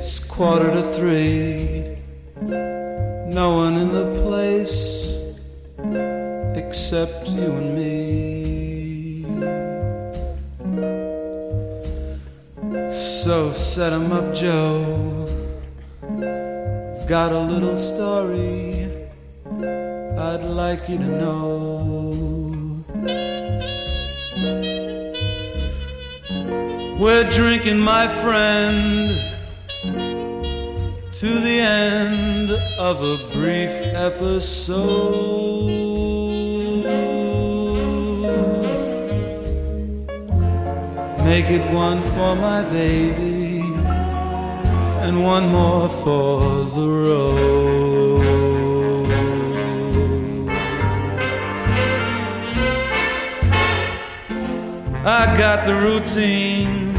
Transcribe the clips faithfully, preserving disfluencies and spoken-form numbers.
It's quarter to three. No one in the place except you and me. So set 'em up, Joe. Got a little story I'd like you to know. We're drinking, my friend, to the end of a brief episode. Make it one for my baby and one more for the road. I got the routine,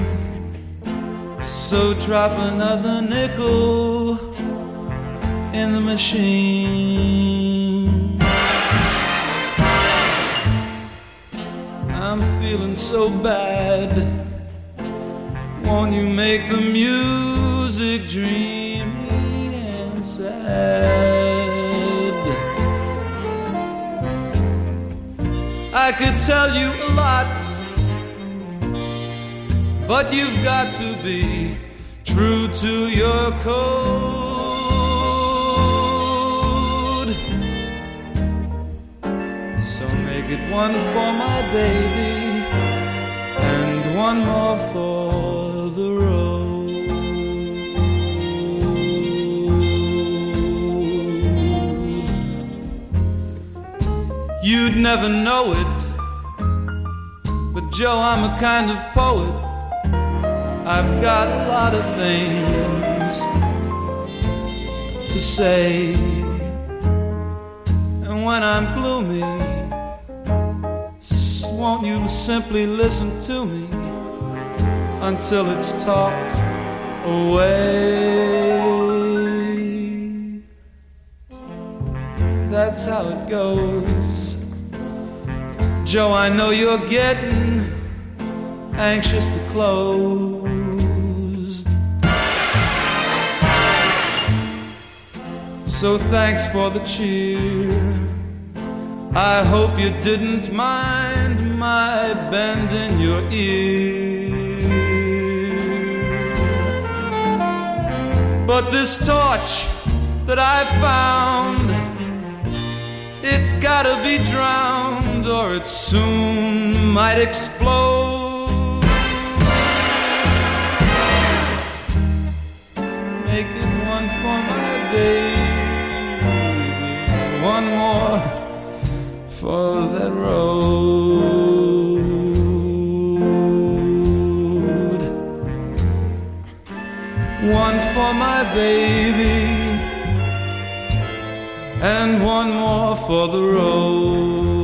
so drop another nickel in the machine. I'm feeling so bad. Won't you make the music dreamy and sad? I could tell you a lot, but you've got to be true to your code. So make it one for my baby and one more for the road. You'd never know it, but Joe, I'm a kind of poet. I've got a lot of things to say, and when I'm gloomy, won't you simply listen to me until it's talked away? That's how it goes. Joe, I know you're getting anxious to close. So thanks for the cheer. I hope you didn't mind my bend in your ear. But this torch that I found, it's gotta be drowned or it soon might explode. Make it one for my baby, one more for that road. One for my baby and one more for the road.